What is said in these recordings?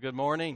Good morning.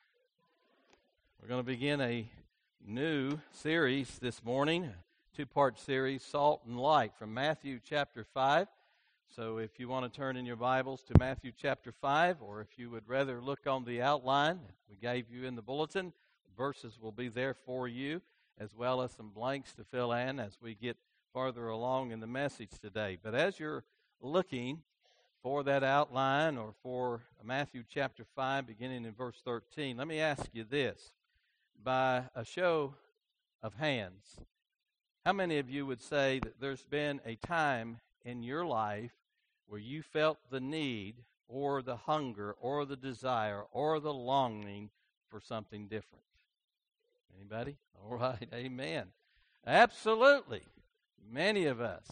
We're going to begin a new series this morning, a two-part series, Salt and Light, from Matthew chapter 5. So if you want to turn in your Bibles to Matthew chapter 5, or if you would rather look on the outline we gave you in the bulletin, verses will be there for you, as well as some blanks to fill in as we get farther along in the message today. But as you're looking for that outline or for Matthew chapter 5, beginning in verse 13, let me ask you this. By a show of hands, how many of you would say that there's been a time in your life where you felt the need or the hunger or the desire or the longing for something different? Anybody? All right, amen. Absolutely. Many of us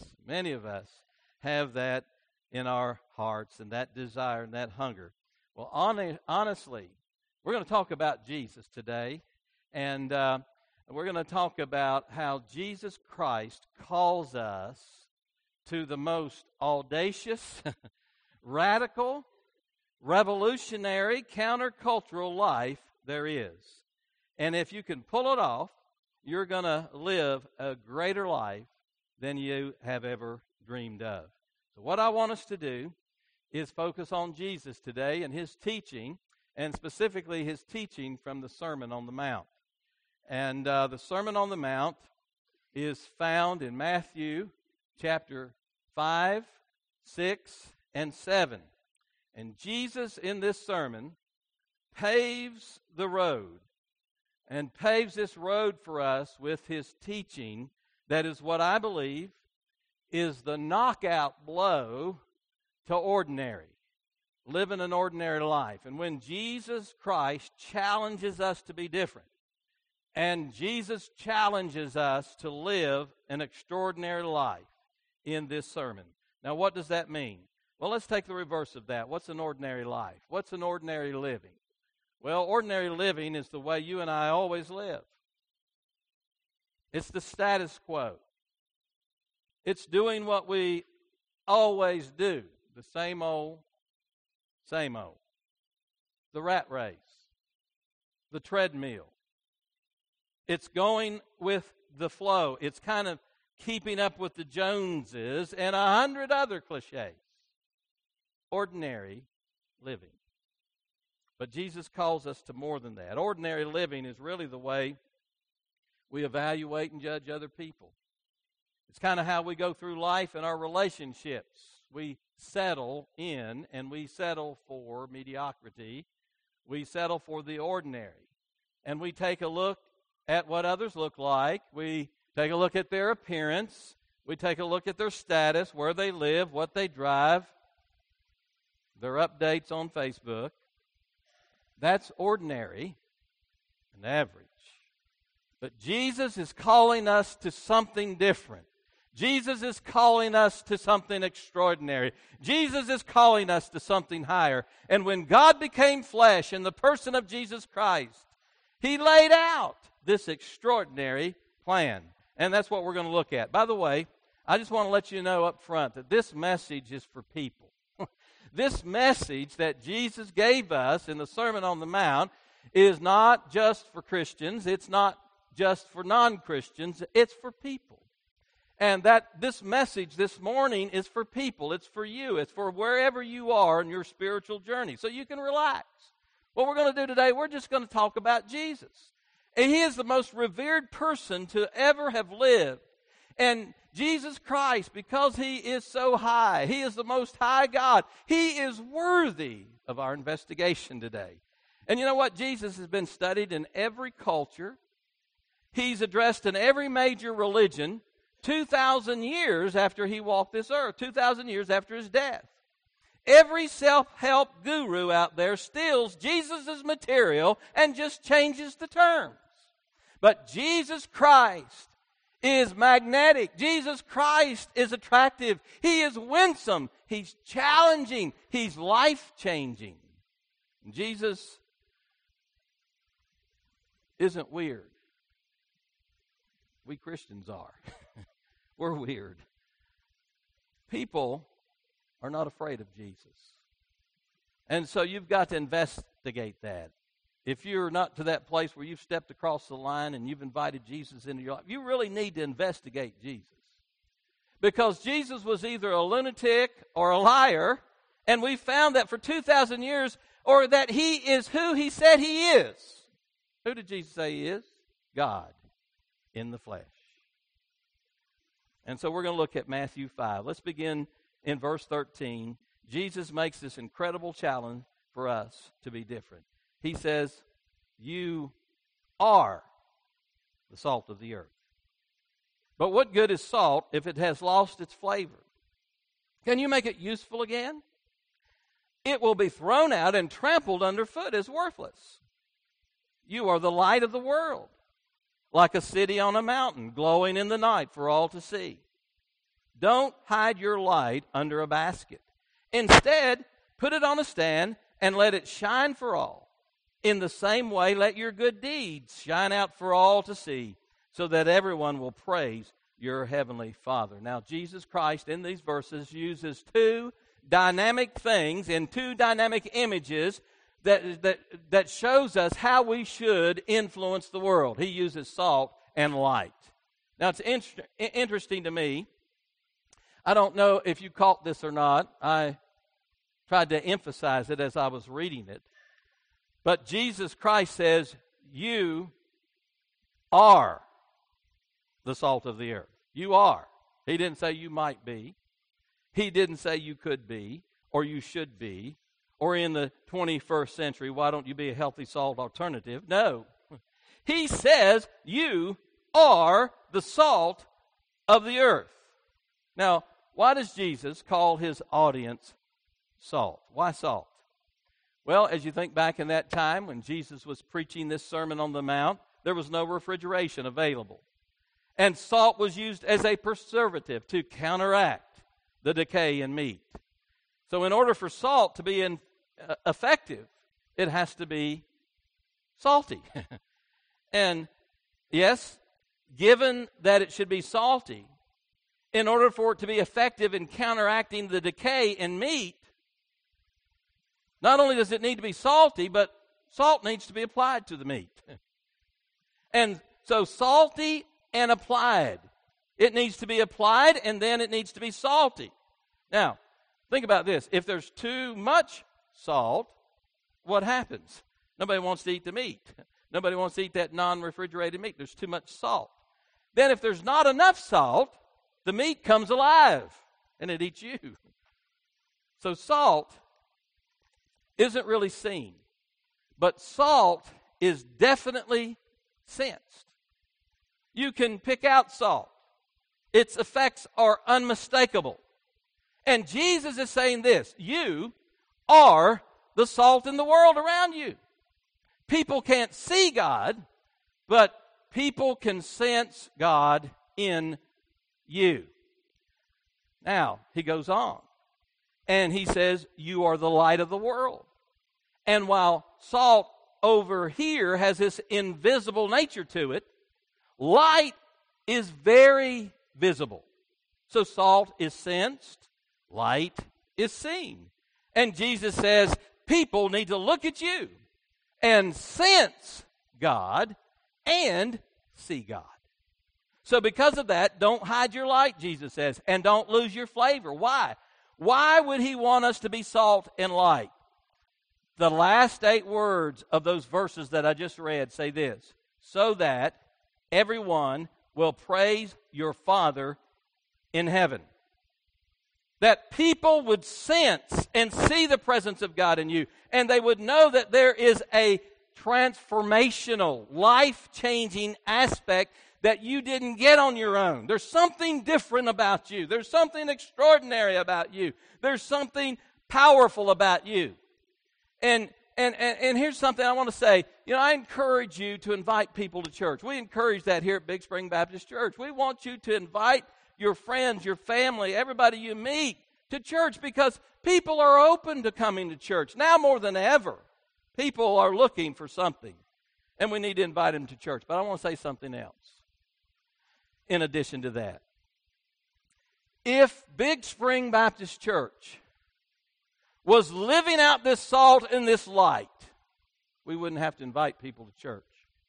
have that in our hearts and that desire and that hunger. Well, honestly, we're going to talk about Jesus today, and we're going to talk about how Jesus Christ calls us to the most audacious, radical, revolutionary, countercultural life there is. And if you can pull it off, you're going to live a greater life than you have ever dreamed of. So what I want us to do is focus on Jesus today and his teaching, and specifically his teaching from the Sermon on the Mount. And the Sermon on the Mount is found in Matthew chapter 5, 6, and 7. And Jesus in this sermon paves the road, and paves this road for us with his teaching that is what I believe is the knockout blow to ordinary, living an ordinary life. And when Jesus Christ challenges us to be different, and Jesus challenges us to live an extraordinary life in this sermon. Now, what does that mean? Well, let's take the reverse of that. What's an ordinary life? What's an ordinary living? Well, ordinary living is the way you and I always live. It's the status quo. It's doing what we always do, the same old, same old. The rat race, the treadmill. It's going with the flow. It's kind of keeping up with the Joneses and 100 other cliches. Ordinary living. But Jesus calls us to more than that. Ordinary living is really the way we evaluate and judge other people. It's kind of how we go through life in our relationships. We settle in and we settle for mediocrity. We settle for the ordinary. And we take a look at what others look like. We take a look at their appearance. We take a look at their status, where they live, what they drive, their updates on Facebook. That's ordinary and average. But Jesus is calling us to something different. Jesus is calling us to something extraordinary. Jesus is calling us to something higher. And when God became flesh in the person of Jesus Christ, he laid out this extraordinary plan. And that's what we're going to look at. By the way, I just want to let you know up front that this message is for people. This message that Jesus gave us in the Sermon on the Mount is not just for Christians. It's not just for non-Christians. It's for people. And that this message this morning is for people. It's for you. It's for wherever you are in your spiritual journey. So you can relax. What we're going to do today, we're just going to talk about Jesus. And he is the most revered person to ever have lived. And Jesus Christ, because he is so high, he is the most high God, he is worthy of our investigation today. And you know what? Jesus has been studied in every culture. He's addressed in every major religion 2,000 years after he walked this earth, 2,000 years after his death. Every self-help guru out there steals Jesus' material and just changes the terms. But Jesus Christ is magnetic. Jesus Christ is attractive. He is winsome. He's challenging. He's life-changing. Jesus isn't weird. We Christians are. We're weird. People are not afraid of Jesus. And so you've got to invest investigate that. If you're not to that place where you've stepped across the line and you've invited Jesus into your life, you really need to investigate Jesus. Because Jesus was either a lunatic or a liar, and we found that for 2,000 years, or that he is who he said he is. Who did Jesus say he is? God in the flesh. And so we're going to look at Matthew 5. Let's begin in verse 13. Jesus makes this incredible challenge for us to be different. He says, you are the salt of the earth. But what good is salt if it has lost its flavor? Can you make it useful again? It will be thrown out and trampled underfoot as worthless. You are the light of the world, like a city on a mountain, glowing in the night for all to see. Don't hide your light under a basket. Instead, put it on a stand and let it shine for all. In the same way, let your good deeds shine out for all to see, so that everyone will praise your heavenly Father. Now, Jesus Christ in these verses uses two dynamic things in two dynamic images that shows us how we should influence the world. He uses salt and light. Now, it's interesting to me. I don't know if you caught this or not. I tried to emphasize it as I was reading it. But Jesus Christ says, you are the salt of the earth. You are. He didn't say you might be. He didn't say you could be or you should be. Or in the 21st century, why don't you be a healthy salt alternative? No. He says you are the salt of the earth. Now, why does Jesus call his audience salt? Why salt? Well, as you think back in that time when Jesus was preaching this Sermon on the Mount, there was no refrigeration available. And salt was used as a preservative to counteract the decay in meat. So in order for salt to be effective, it has to be salty. And yes, given that it should be salty, in order for it to be effective in counteracting the decay in meat, not only does it need to be salty, but salt needs to be applied to the meat. And so salty and applied. It needs to be applied and then it needs to be salty. Now, think about this. If there's too much salt, what happens? Nobody wants to eat the meat. Nobody wants to eat that non-refrigerated meat. There's too much salt. Then if there's not enough salt, the meat comes alive and it eats you. So salt isn't really seen, but salt is definitely sensed. You can pick out salt. Its effects are unmistakable. And Jesus is saying this, you are the salt in the world around you. People can't see God, but people can sense God in you. Now, he goes on, and he says, you are the light of the world. And while salt over here has this invisible nature to it, light is very visible. So salt is sensed, light is seen. And Jesus says, people need to look at you and sense God and see God. So because of that, don't hide your light, Jesus says, and don't lose your flavor. Why? Why would he want us to be salt and light? The last 8 words of those verses that I just read say this, so that everyone will praise your Father in heaven. That people would sense and see the presence of God in you, and they would know that there is a transformational, life-changing aspect that you didn't get on your own. There's something different about you. There's something extraordinary about you. There's something powerful about you. And here's something I want to say. You know, I encourage you to invite people to church. We encourage that here at Big Spring Baptist Church. We want you to invite your friends, your family, everybody you meet to church because people are open to coming to church. Now more than ever, people are looking for something, and we need to invite them to church. But I want to say something else in addition to that. If Big Spring Baptist Church was living out this salt and this light, we wouldn't have to invite people to church.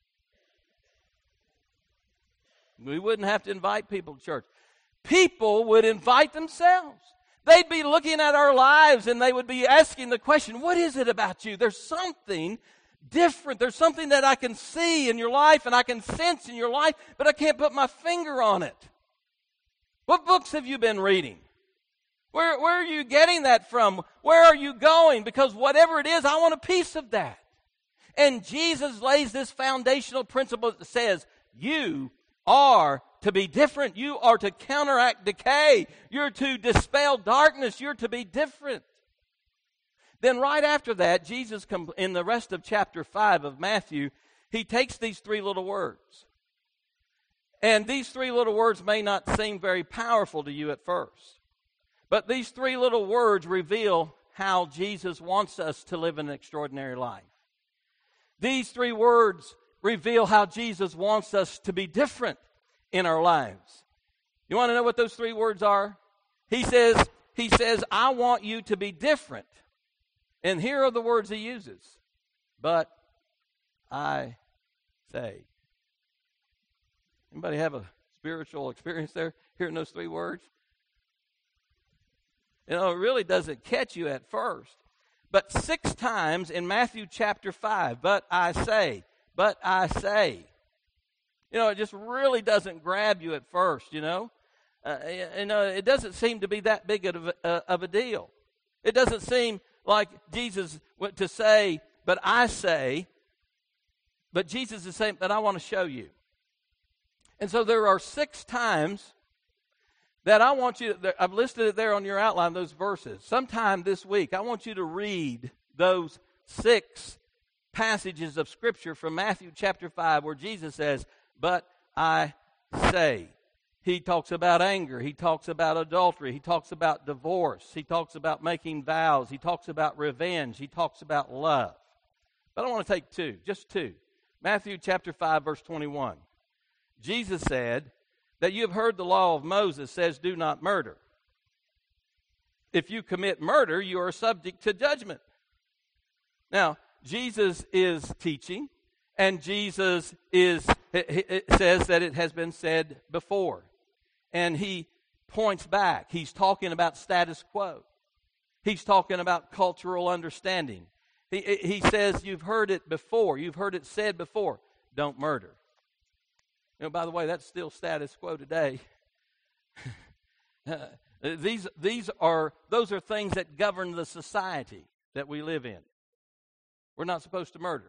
We wouldn't have to invite people to church. People would invite themselves. They'd be looking at our lives and they would be asking the question, what is it about you? There's something different. There's something that I can see in your life and I can sense in your life, but I can't put my finger on it. What books have you been reading? Where are you getting that from? Where are you going? Because whatever it is, I want a piece of that. And Jesus lays this foundational principle that says, you are to be different. You are to counteract decay. You're to dispel darkness. You're to be different. Then right after that, Jesus, in the rest of chapter 5 of Matthew, he takes these three little words. And these three little words may not seem very powerful to you at first. But these three little words reveal how Jesus wants us to live an extraordinary life. These three words reveal how Jesus wants us to be different in our lives. You want to know what those three words are? He says, I want you to be different. And here are the words he uses. But I say. Anybody have a spiritual experience there, hearing those three words? You know, it really doesn't catch you at first. But 6 times in Matthew chapter 5, but I say, but I say. You know, it just really doesn't grab you at first, you know. It doesn't seem to be that big of a deal. It doesn't seem like Jesus went to say, but I say. But Jesus is saying, but I want to show you. And so there are 6 times that I want you, I've listed it there on your outline, those verses. Sometime this week, I want you to read those 6 passages of Scripture from Matthew chapter 5 where Jesus says, but I say. He talks about anger. He talks about adultery. He talks about divorce. He talks about making vows. He talks about revenge. He talks about love. But I want to take 2, just 2. Matthew chapter 5, verse 21. Jesus said that you have heard the law of Moses says, do not murder. If you commit murder, you are subject to judgment. Now, Jesus is teaching, and Jesus it says that it has been said before. And he points back. He's talking about status quo. He's talking about cultural understanding. He says, you've heard it before. You've heard it said before. Don't murder. You know, by the way, that's still status quo today. Those are things that govern the society that we live in. We're not supposed to murder.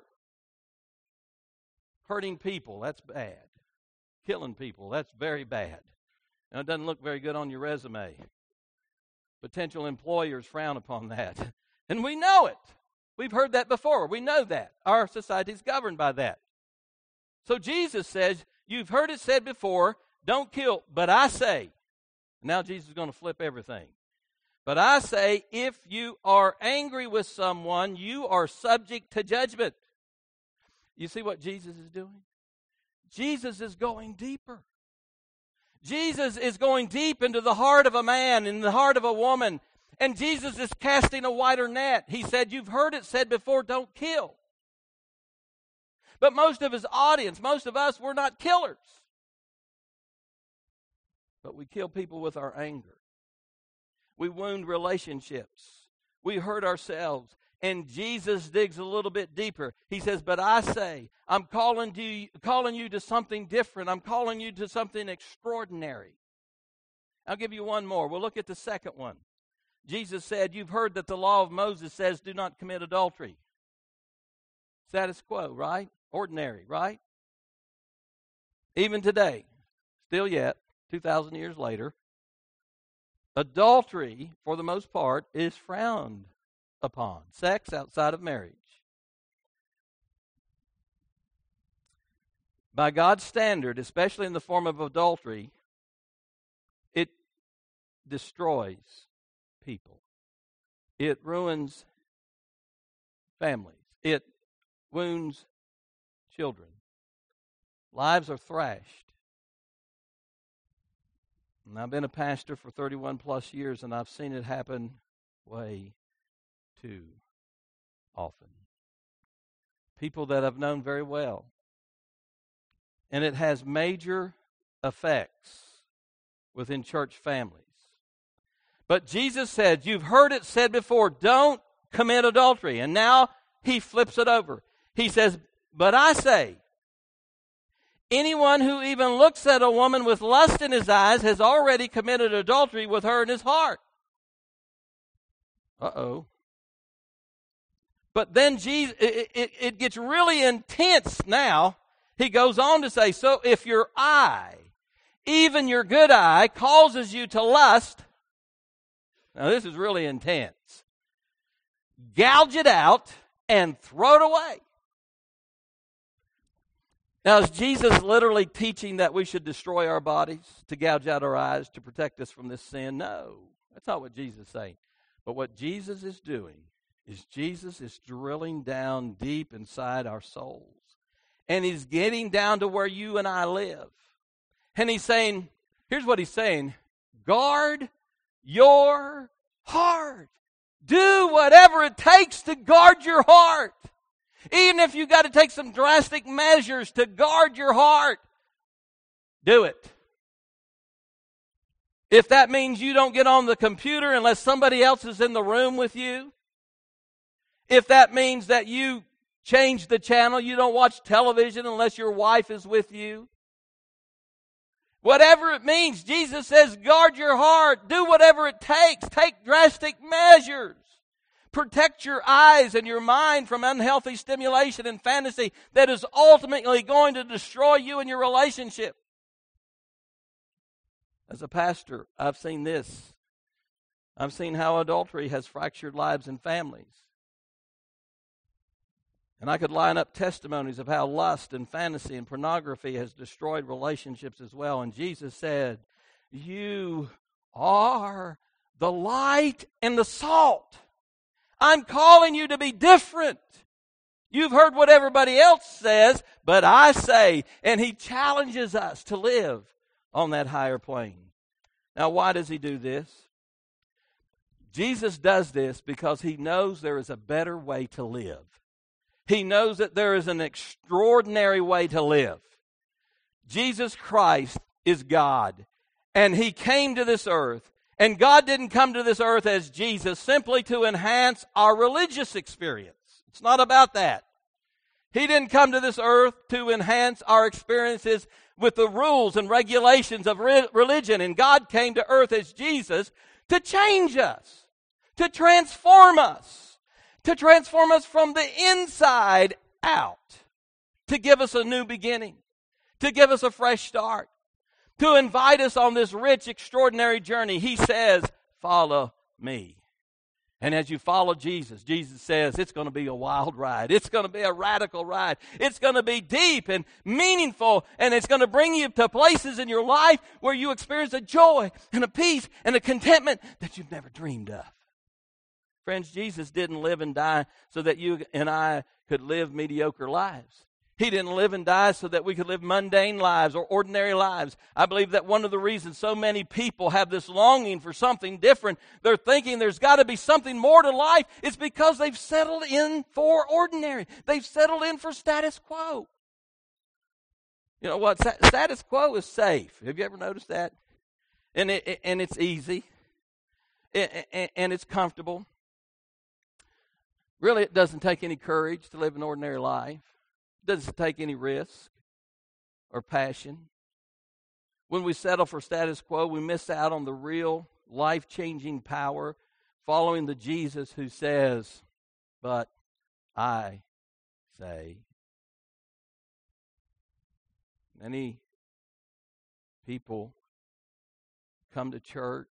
Hurting people, that's bad. Killing people, that's very bad. And it doesn't look very good on your resume. Potential employers frown upon that. And we know it. We've heard that before. We know that. Our society is governed by that. So Jesus says, you've heard it said before, don't kill, but I say. Now Jesus is going to flip everything. But I say, if you are angry with someone, you are subject to judgment. You see what Jesus is doing? Jesus is going deeper. Jesus is going deep into the heart of a man, in the heart of a woman. And Jesus is casting a wider net. He said, you've heard it said before, don't kill. But most of his audience, most of us, we're not killers. But we kill people with our anger. We wound relationships. We hurt ourselves. And Jesus digs a little bit deeper. He says, but I say, I'm calling you to something different. I'm calling you to something extraordinary. I'll give you one more. We'll look at the second one. Jesus said, you've heard that the law of Moses says, do not commit adultery. Status quo, right? Ordinary, right? Even today, still yet, 2,000 years later, adultery, for the most part, is frowned upon. Sex outside of marriage. By God's standard, especially in the form of adultery, it destroys people. It ruins families. It wounds children. Lives are thrashed. And I've been a pastor for 31 plus years, and I've seen it happen way too often. people that I've known very well. And it has major effects within church families. But Jesus said, you've heard it said before, don't commit adultery. And now he flips it over. He says, but I say, anyone who even looks at a woman with lust in his eyes has already committed adultery with her in his heart. Uh-oh. But then Jesus, it gets really intense now. He goes on to say, so if your eye, even your good eye, causes you to lust, now this is really intense, gouge it out and throw it away. Now, is Jesus literally teaching that we should destroy our bodies to gouge out our eyes to protect us from this sin? No, that's not what Jesus is saying. But what Jesus is doing is Jesus is drilling down deep inside our souls. And he's getting down to where you and I live. And he's saying, here's what he's saying, guard your heart. Do whatever it takes to guard your heart. Even if you've got to take some drastic measures to guard your heart, do it. If that means you don't get on the computer unless somebody else is in the room with you, if that means that you change the channel, you don't watch television unless your wife is with you, whatever it means, Jesus says, guard your heart. Do whatever it takes. Take drastic measures. Protect your eyes and your mind from unhealthy stimulation and fantasy that is ultimately going to destroy you and your relationship. As a pastor, I've seen this. I've seen how adultery has fractured lives and families. And I could line up testimonies of how lust and fantasy and pornography has destroyed relationships as well. And Jesus said, you are the light and the salt. I'm calling you to be different. You've heard what everybody else says, but I say, and he challenges us to live on that higher plane. Now, why does he do this? Jesus does this because he knows there is a better way to live. He knows that there is an extraordinary way to live. Jesus Christ is God, and he came to this earth. And God didn't come to this earth as Jesus simply to enhance our religious experience. It's not about that. He didn't come to this earth to enhance our experiences with the rules and regulations of religion. And God came to earth as Jesus to change us, to transform us from the inside out, to give us a new beginning, to give us a fresh start, to invite us on this rich, extraordinary journey. He says, follow me. And as you follow Jesus, Jesus says it's going to be a wild ride. It's going to be a radical ride. It's going to be deep and meaningful, and it's going to bring you to places in your life where you experience a joy and a peace and a contentment that you've never dreamed of. Friends, Jesus didn't live and die so that you and I could live mediocre lives. He didn't live and die so that we could live mundane lives or ordinary lives. I believe that one of the reasons so many people have this longing for something different, they're thinking there's got to be something more to life, is because they've settled in for ordinary. They've settled in for status quo. You know what? Status quo is safe. Have you ever noticed that? And it's easy. And it's comfortable. Really, it doesn't take any courage to live an ordinary life. Doesn't take any risk or passion. When we settle for status quo, we miss out on the real life-changing power following the Jesus who says, but I say. Many people come to church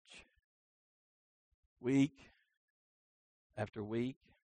week after week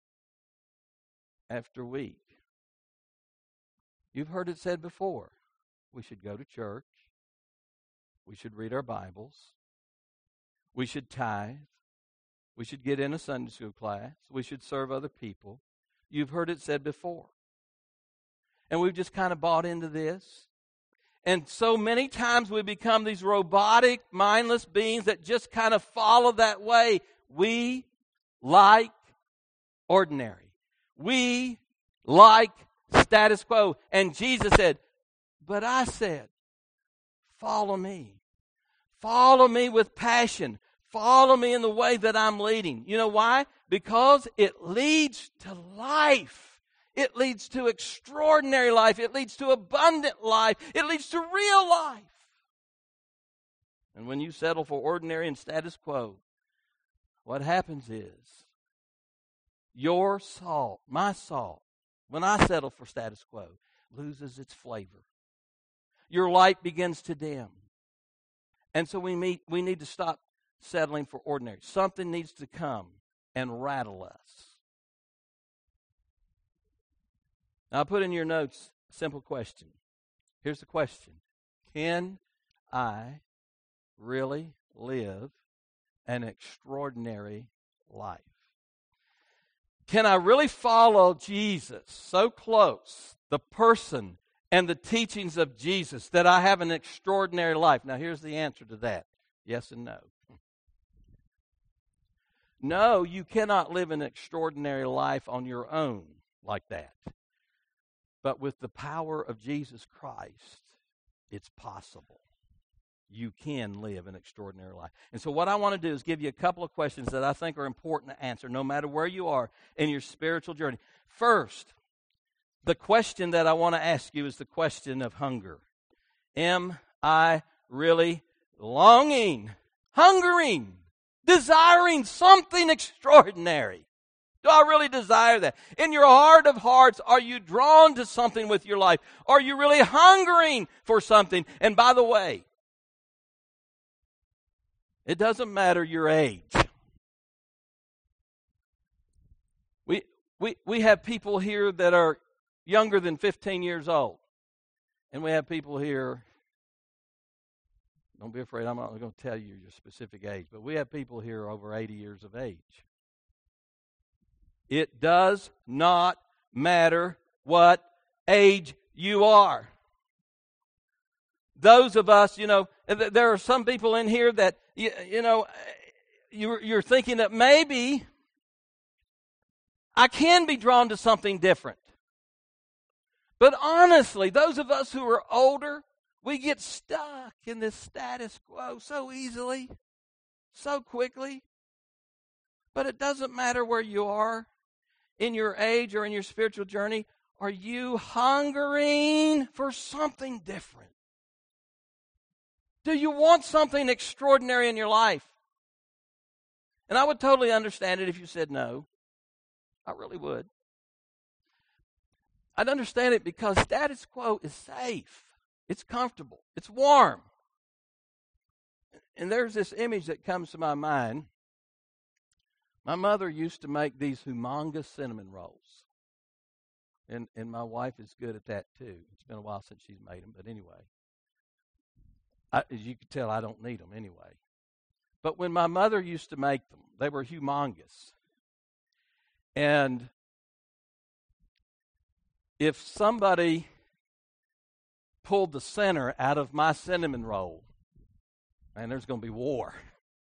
after week. You've heard it said before. We should go to church. We should read our Bibles. We should tithe. We should get in a Sunday school class. We should serve other people. You've heard it said before. And we've just kind of bought into this. And so many times we become these robotic, mindless beings that just kind of follow that way. We like ordinary. We like status quo. And Jesus said, but I said, follow me. Follow me with passion. Follow me in the way that I'm leading. You know why? Because it leads to life. It leads to extraordinary life. It leads to abundant life. It leads to real life. And when you settle for ordinary and status quo, what happens is your salt, my salt, when I settle for status quo, loses its flavor. Your light begins to dim. And so we need to stop settling for ordinary. Something needs to come and rattle us. Now, I put in your notes a simple question. Here's the question. Can I really live an extraordinary life? Can I really follow Jesus so close, the person and the teachings of Jesus, that I have an extraordinary life? Now, here's the answer to that. Yes and no. No, you cannot live an extraordinary life on your own like that. But with the power of Jesus Christ, it's possible. You can live an extraordinary life. And so what I want to do is give you a couple of questions that I think are important to answer, no matter where you are in your spiritual journey. First, the question that I want to ask you is the question of hunger. Am I really longing, hungering, desiring something extraordinary? Do I really desire that? In your heart of hearts, are you drawn to something with your life? Are you really hungering for something? And by the way, it doesn't matter your age. We have people here that are younger than 15 years old. And we have people here, don't be afraid, I'm not going to tell you your specific age, but we have people here over 80 years of age. It does not matter what age you are. Those of us, there are some people in here that, you're thinking that maybe I can be drawn to something different. But honestly, those of us who are older, we get stuck in this status quo so easily, so quickly. But it doesn't matter where you are in your age or in your spiritual journey. Are you hungering for something different? Do you want something extraordinary in your life? And I would totally understand it if you said no. I really would. I'd understand it because status quo is safe. It's comfortable. It's warm. And there's this image that comes to my mind. My mother used to make these humongous cinnamon rolls. And my wife is good at that too. It's been a while since she's made them, but anyway. As you can tell, I don't need them anyway. But when my mother used to make them, they were humongous. And if somebody pulled the center out of my cinnamon roll, man, there's going to be war.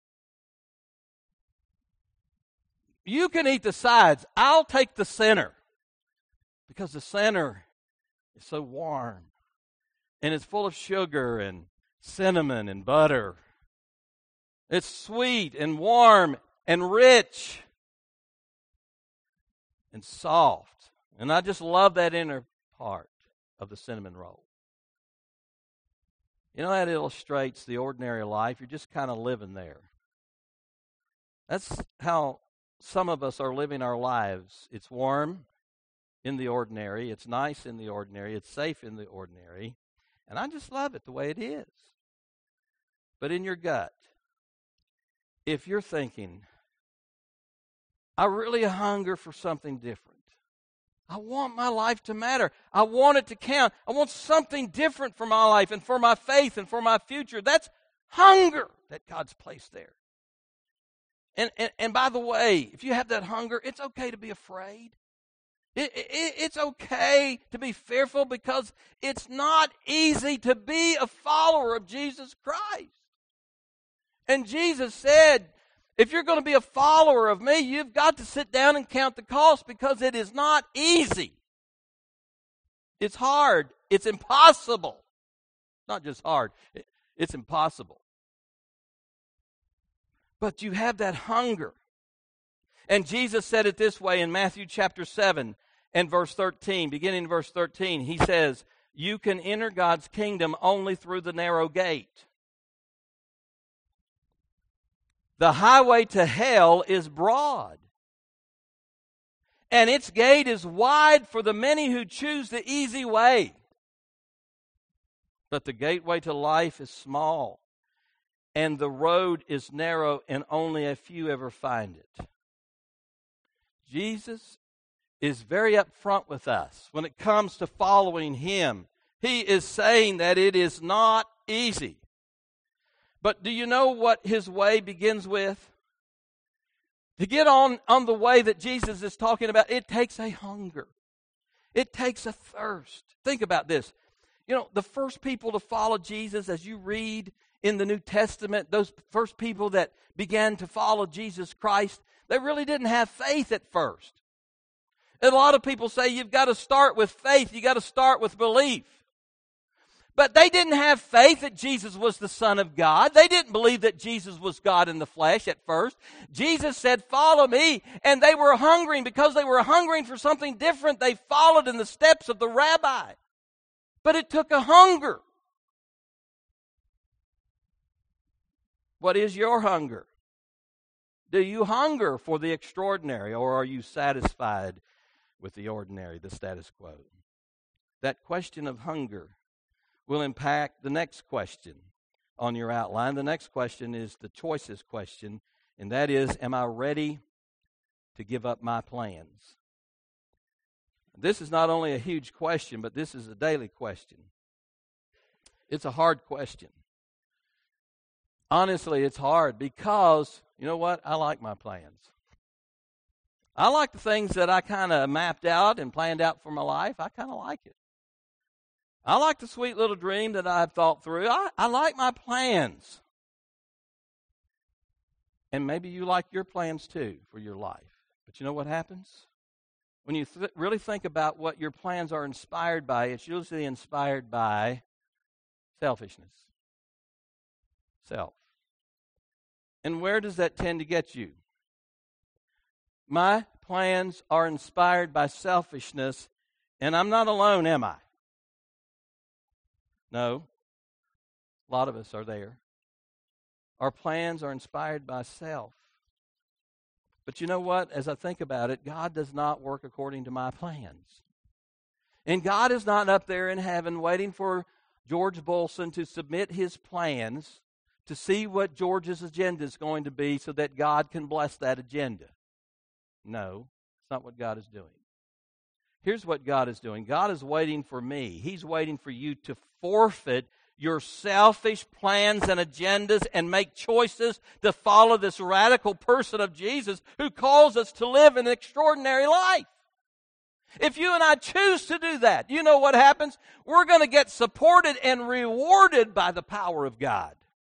You can eat the sides. I'll take the center because the center is so warm and it's full of sugar and cinnamon and butter. It's sweet and warm and rich and soft. And I just love that inner part of the cinnamon roll. That illustrates the ordinary life. You're just kind of living there. That's how some of us are living our lives. It's warm in the ordinary. It's nice in the ordinary. It's safe in the ordinary. And I just love it the way it is. But in your gut, if you're thinking, I really hunger for something different. I want my life to matter. I want it to count. I want something different for my life and for my faith and for my future. That's hunger that God's placed there. And by the way, if you have that hunger, it's okay to be afraid. It's okay to be fearful because it's not easy to be a follower of Jesus Christ. And Jesus said, if you're going to be a follower of me, you've got to sit down and count the cost because it is not easy. It's hard. It's impossible. Not just hard. It's impossible. But you have that hunger. And Jesus said it this way in Matthew chapter 7 and verse 13. Beginning in verse 13, he says, you can enter God's kingdom only through the narrow gate. The highway to hell is broad, and its gate is wide for the many who choose the easy way. But the gateway to life is small, and the road is narrow, and only a few ever find it. Jesus is very upfront with us when it comes to following Him. He is saying that it is not easy. But do you know what His way begins with? To get on the way that Jesus is talking about, it takes a hunger. It takes a thirst. Think about this. You know, the first people to follow Jesus, as you read in the New Testament, those first people that began to follow Jesus Christ, they really didn't have faith at first. And a lot of people say you've got to start with faith. You've got to start with belief. But they didn't have faith that Jesus was the Son of God. They didn't believe that Jesus was God in the flesh at first. Jesus said, follow me. And they were hungering. Because they were hungering for something different, they followed in the steps of the rabbi. But it took a hunger. What is your hunger? Do you hunger for the extraordinary, or are you satisfied with the ordinary, the status quo? That question of hunger will impact the next question on your outline. The next question is the choices question, and that is, am I ready to give up my plans? This is not only a huge question, but this is a daily question. It's a hard question. Honestly, it's hard because, you know what? I like my plans. I like the things that I kind of mapped out and planned out for my life. I kind of like it. I like the sweet little dream that I've thought through. I like my plans. And maybe you like your plans too for your life. But you know what happens? When you really think about what your plans are inspired by, it's usually inspired by selfishness. Self. And where does that tend to get you? My plans are inspired by selfishness, and I'm not alone, am I? No. A lot of us are there. Our plans are inspired by self. But you know what? As I think about it, God does not work according to my plans. And God is not up there in heaven waiting for George Bolson to submit his plans to see what George's agenda is going to be so that God can bless that agenda. No, it's not what God is doing. Here's what God is doing. God is waiting for me. He's waiting for you to forfeit your selfish plans and agendas and make choices to follow this radical person of Jesus who calls us to live an extraordinary life. If you and I choose to do that, you know what happens? We're going to get supported and rewarded by the power of God.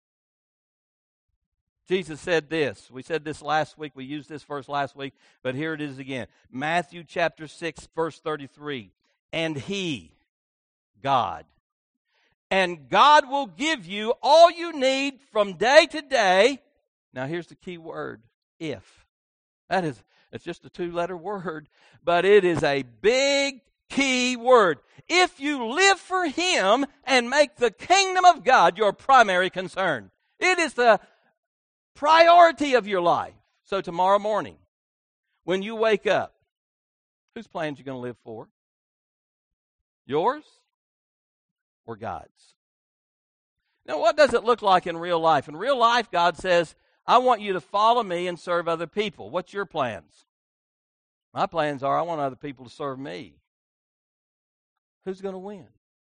Jesus said this. We said this last week. We used this verse last week, but here it is again. Matthew chapter 6, verse 33. And He, God, and God will give you all you need from day to day. Now here's the key word, if. It's just a two-letter word, but it is a big key word. If you live for Him and make the kingdom of God your primary concern. It is the priority of your life. So tomorrow morning, when you wake up, whose plans are you going to live for? Yours or God's? Now, what does it look like in real life? In real life, God says, I want you to follow me and serve other people. What's your plans? My plans are I want other people to serve me. Who's going to win?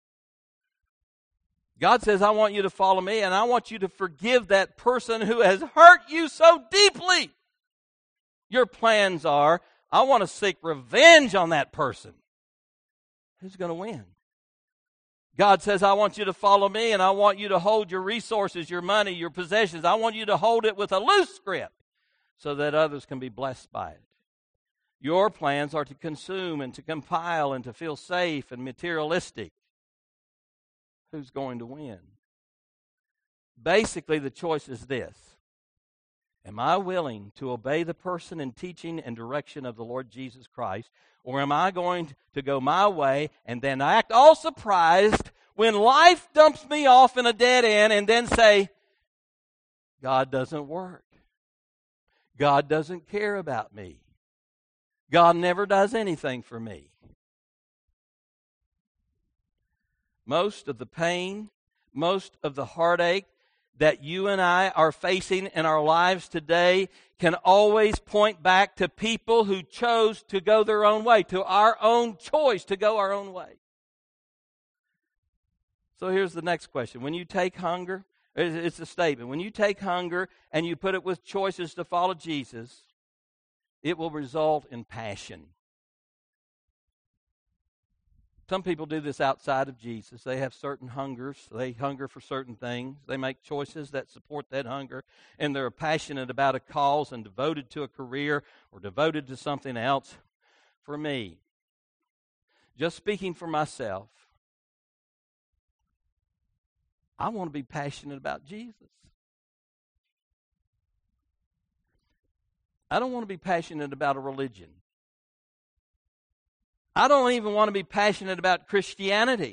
God says, I want you to follow me, and I want you to forgive that person who has hurt you so deeply. Your plans are, I want to seek revenge on that person. Who's going to win? God says, I want you to follow me, and I want you to hold your resources, your money, your possessions. I want you to hold it with a loose grip so that others can be blessed by it. Your plans are to consume and to compile and to feel safe and materialistic. Who's going to win? Basically, the choice is this. Am I willing to obey the person and teaching and direction of the Lord Jesus Christ, or am I going to go my way and then act all surprised when life dumps me off in a dead end and then say, God doesn't work. God doesn't care about me. God never does anything for me. Most of the pain, most of the heartache that you and I are facing in our lives today can always point back to people who chose to go their own way, to our own choice to go our own way. So here's the next question. When you take hunger, it's a statement. When you take hunger and you put it with choices to follow Jesus, it will result in passion. Some people do this outside of Jesus. They have certain hungers. They hunger for certain things. They make choices that support that hunger, and they're passionate about a cause and devoted to a career or devoted to something else. For me, just speaking for myself, I want to be passionate about Jesus. I don't want to be passionate about a religion. I don't even want to be passionate about Christianity.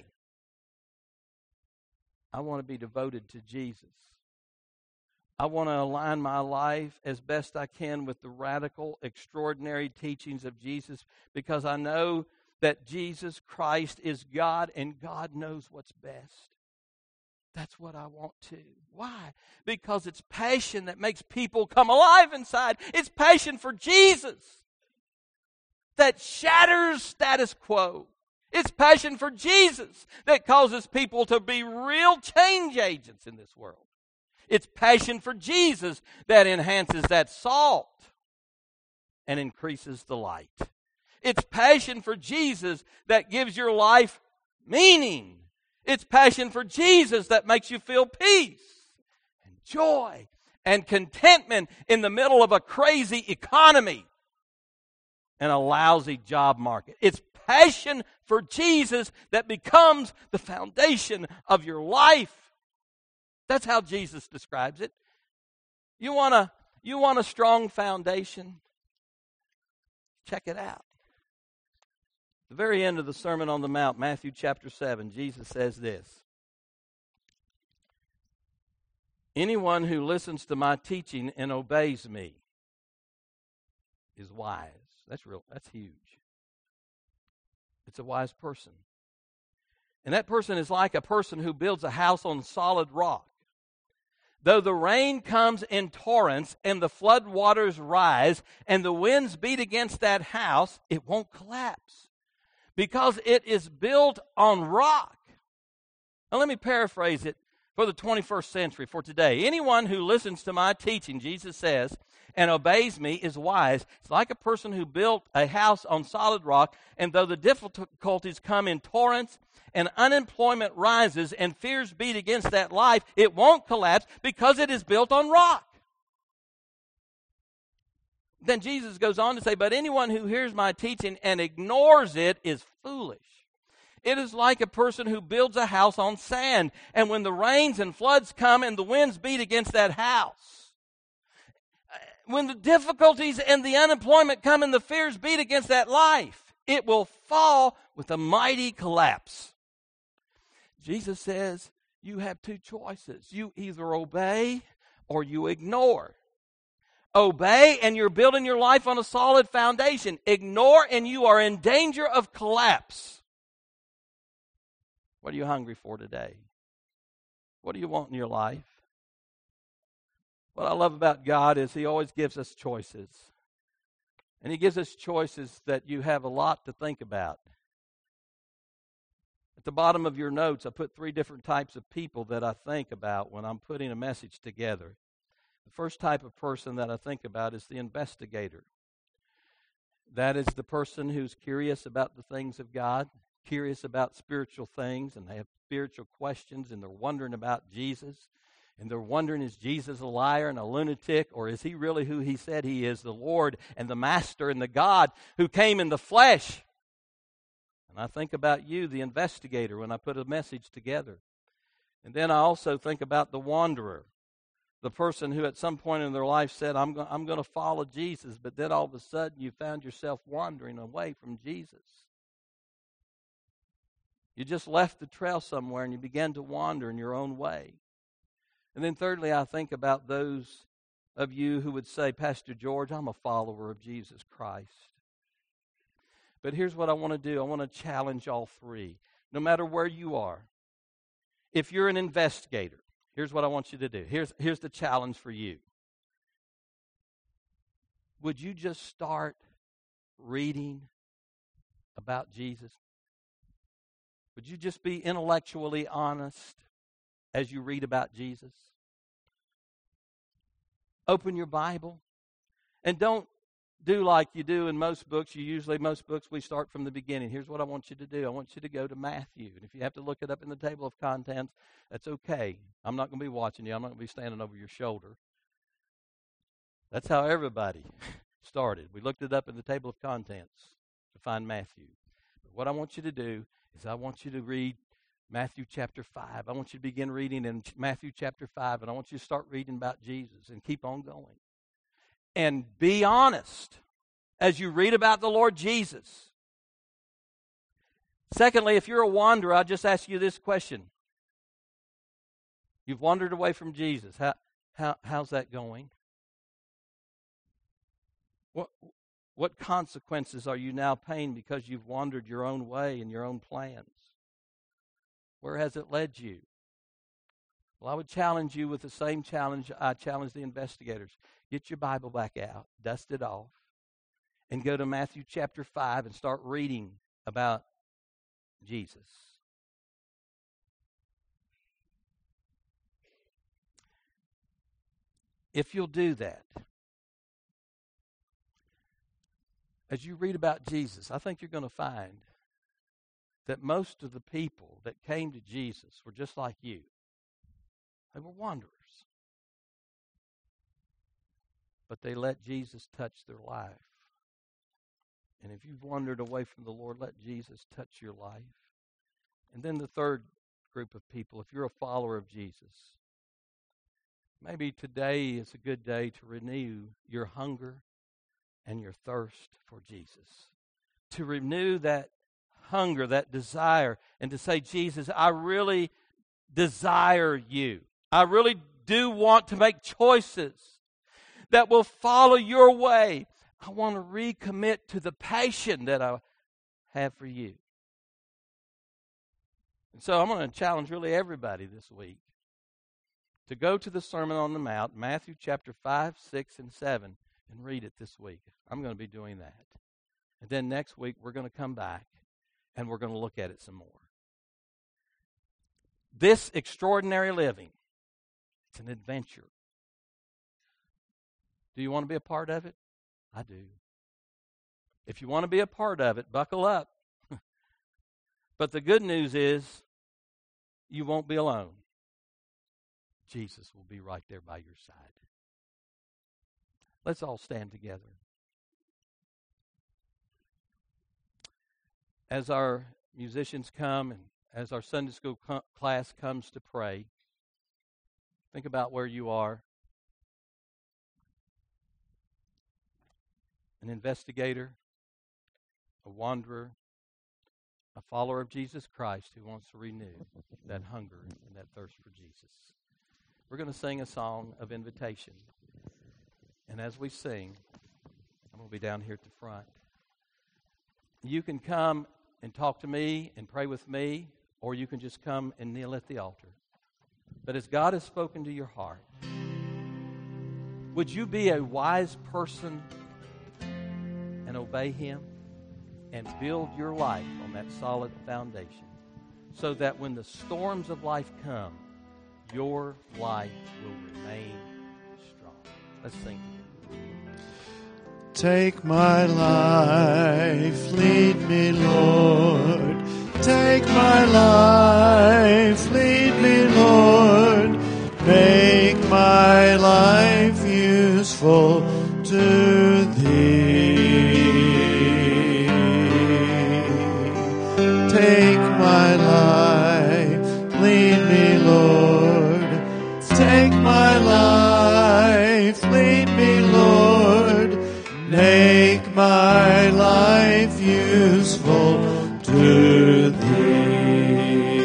I want to be devoted to Jesus. I want to align my life as best I can with the radical, extraordinary teachings of Jesus, because I know that Jesus Christ is God and God knows what's best. That's what I want to. Why? Because it's passion that makes people come alive inside. It's passion for Jesus that shatters status quo. It's passion for Jesus that causes people to be real change agents in this world. It's passion for Jesus that enhances that salt and increases the light. It's passion for Jesus that gives your life meaning. It's passion for Jesus that makes you feel peace and joy and contentment in the middle of a crazy economy and a lousy job market. It's passion for Jesus that becomes the foundation of your life. That's how Jesus describes it. You want a strong foundation? Check it out. The very end of the Sermon on the Mount, Matthew chapter 7, Jesus says this. Anyone who listens to my teaching and obeys me is wise. That's huge. It's a wise person. And that person is like a person who builds a house on solid rock. Though the rain comes in torrents and the flood waters rise and the winds beat against that house, it won't collapse because it is built on rock. Now let me paraphrase it for the 21st century, for today. Anyone who listens to my teaching, Jesus says, and obeys me is wise. It's like a person who built a house on solid rock, and though the difficulties come in torrents and unemployment rises and fears beat against that life, it won't collapse because it is built on rock. Then Jesus goes on to say, but anyone who hears my teaching and ignores it is foolish. It is like a person who builds a house on sand, and when the rains and floods come and the winds beat against that house, when the difficulties and the unemployment come and the fears beat against that life, it will fall with a mighty collapse. Jesus says you have two choices. You either obey or you ignore. Obey and you're building your life on a solid foundation. Ignore and you are in danger of collapse. What are you hungry for today? What do you want in your life? What I love about God is He always gives us choices. And He gives us choices that you have a lot to think about. At the bottom of your notes, I put 3 different types of people that I think about when I'm putting a message together. The first type of person that I think about is the investigator. That is the person who's curious about the things of God, curious about spiritual things, and they have spiritual questions, and they're wondering about Jesus. And they're wondering, is Jesus a liar and a lunatic, or is he really who he said he is, the Lord and the Master and the God who came in the flesh? And I think about you, the investigator, when I put a message together. And then I also think about the wanderer, the person who at some point in their life said, I'm going to follow Jesus, but then all of a sudden you found yourself wandering away from Jesus. You just left the trail somewhere and you began to wander in your own way. And then thirdly, I think about those of you who would say, Pastor George, I'm a follower of Jesus Christ. But here's what I want to do. I want to challenge all three, no matter where you are. If you're an investigator, here's what I want you to do. Here's the challenge for you. Would you just start reading about Jesus? Would you just be intellectually honest as you read about Jesus? Open your Bible. And don't do like you do in most books. Most books we start from the beginning. Here's what I want you to do. I want you to go to Matthew. And if you have to look it up in the table of contents, that's okay. I'm not going to be watching you. I'm not going to be standing over your shoulder. That's how everybody started. We looked it up in the table of contents to find Matthew. But what I want you to do is I want you to read Matthew chapter 5. I want you to begin reading in Matthew chapter 5, and I want you to start reading about Jesus and keep on going. And be honest as you read about the Lord Jesus. Secondly, if you're a wanderer, I'll just ask you this question. You've wandered away from Jesus. How's that going? What consequences are you now paying because you've wandered your own way and your own plans? Where has it led you? Well, I would challenge you with the same challenge I challenge the investigators. Get your Bible back out, dust it off, and go to Matthew chapter 5 and start reading about Jesus. If you'll do that, as you read about Jesus, I think you're going to find that most of the people that came to Jesus were just like you. They were wanderers. But they let Jesus touch their life. And if you've wandered away from the Lord, let Jesus touch your life. And then the third group of people, if you're a follower of Jesus, maybe today is a good day to renew your hunger and your thirst for Jesus. To renew that hunger, that desire, and to say, Jesus, I really desire you. I really do want to make choices that will follow your way. I want to recommit to the passion that I have for you. And so I'm going to challenge really everybody this week to go to the Sermon on the Mount, Matthew chapter 5, 6, and 7, and read it this week. I'm going to be doing that. And then next week we're going to come back and we're going to look at it some more. This extraordinary living, it's an adventure. Do you want to be a part of it? I do. If you want to be a part of it, buckle up. But the good news is you won't be alone. Jesus will be right there by your side. Let's all stand together. As our musicians come and as our Sunday school class comes to pray, think about where you are. An investigator, a wanderer, a follower of Jesus Christ who wants to renew that hunger and that thirst for Jesus. We're going to sing a song of invitation. And as we sing, I'm going to be down here at the front. You can come and talk to me and pray with me, or you can just come and kneel at the altar. But as God has spoken to your heart, would you be a wise person and obey Him and build your life on that solid foundation so that when the storms of life come, your life will remain strong? Let's sing together. Take my life, lead me, Lord. Take my life, lead me, Lord. May useful to Thee. Take my life, lead me, Lord. Take my life, lead me, Lord. Make my life useful to Thee.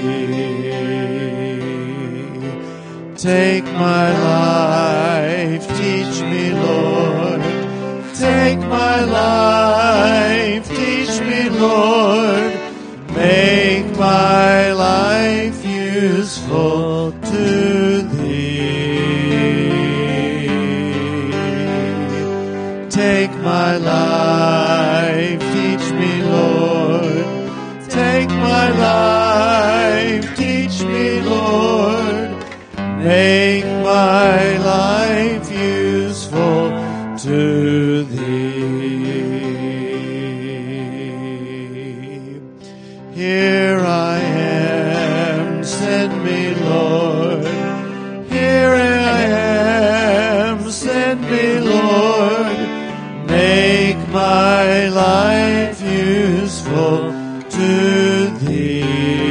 Take my life, teach me, Lord. Take my life, teach me, Lord. Make my life useful to Thee. Take my life, teach me, Lord. Take my life, teach me, Lord. Make my life useful to Thee. Here I am, send me, Lord. Here I am, send me, Lord. Make my life useful to Thee.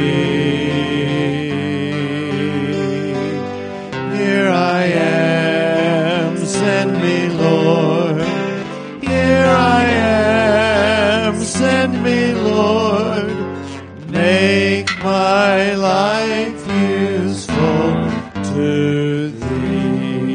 Here I am, send me, Lord. Here I am, send me, Lord. Make my life useful to Thee.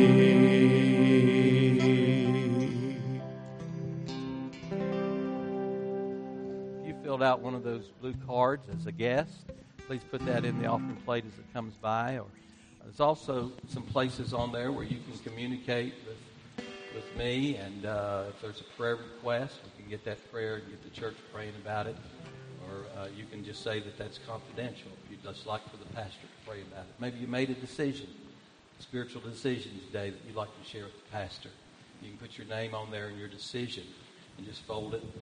If you filled out one of those blue cards as a guest, please put that in the offering plate as it comes by. Or there's also some places on there where you can communicate with me, and if there's a prayer request, we can get that prayer and get the church praying about it. Or you can just say that that's confidential. If you'd just like for the pastor to pray about it. Maybe you made a decision, a spiritual decision today that you'd like to share with the pastor. You can put your name on there and your decision and just fold it